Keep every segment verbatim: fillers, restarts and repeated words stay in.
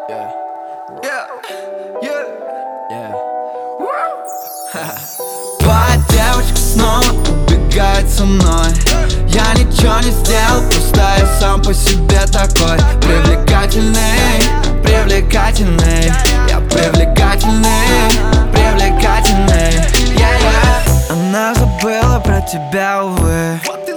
Yeah. Yeah. Yeah. Yeah. Твоя девочка снова убегает со мной. Я ничего не сделал, просто я сам по себе такой привлекательный, привлекательный. Я привлекательный, привлекательный. Yeah, yeah. Она забыла про тебя, увы.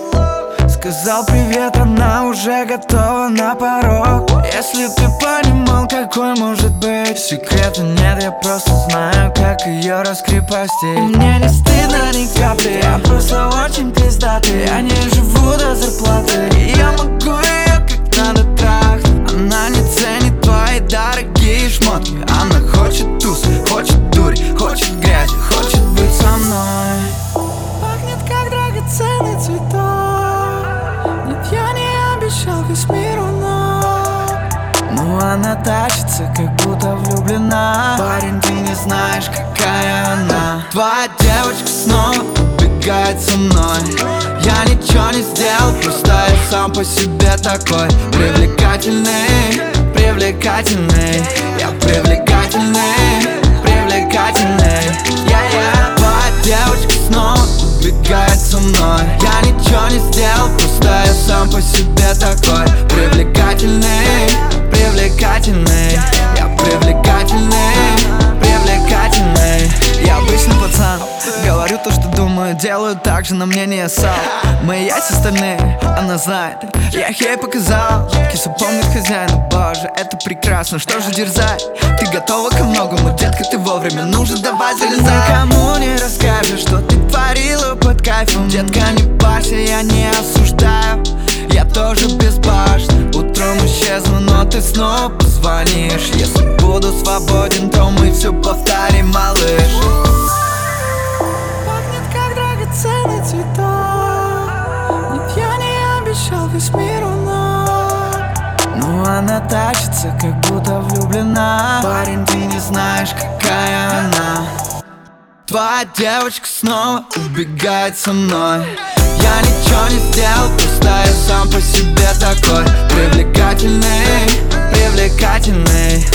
Сказал привет, она уже готова на порог. Если ты понимал, какой может быть секрета нет, я просто знаю, как ее раскрепостить. Мне не стыдно ни капли, я просто очень пиздатый. Я не живу до зарплаты, и я могу ее как надо трахнуть. Она не ценит твои дорогие шмотки. Она хочет туз, хочет дурь, хочет грязи, хочет быть со мной. Пахнет как драгоценный цветок. Нет, я не обещал весь миру, но но она тащится, как будто влюблена. Парень, ты не знаешь, какая она. Твоя девочка снова убегает со мной. Я ничего не сделал, просто я сам по себе такой привлекательный, привлекательный. Я привлекательный, привлекательный. Yeah-yeah. Твоя девочка снова убегает со мной. Я ничего не сделал, просто я сам по себе такой привлекательный, привлекательный. Я привлекательный, привлекательный. Я обычный пацан, говорю то, что думаю, делаю так же, но мнение сам. Мои яйца стальные, она знает, я их ей показал. Киса помнит хозяина, боже, это прекрасно. Что же дерзай, ты готова ко многому, детка, ты вовремя, ну же давай залезай. Никому не расскажешь, что ты творила под кайфом. Детка, не парься, я не осуждаю, я тоже безбашен. Утром исчезну, но ты снова позвонишь. Если буду свободен, то мы все повторим, малыш. Пахнет как драгоценный цветок. Нет, я не обещал весь миру, но но она тащится, как будто влюблена. Парень, ты не знаешь, какая она. Твоя девочка снова убегает со мной. Я ничего не сделал, просто я сам по себе такой привлекательный, привлекательный.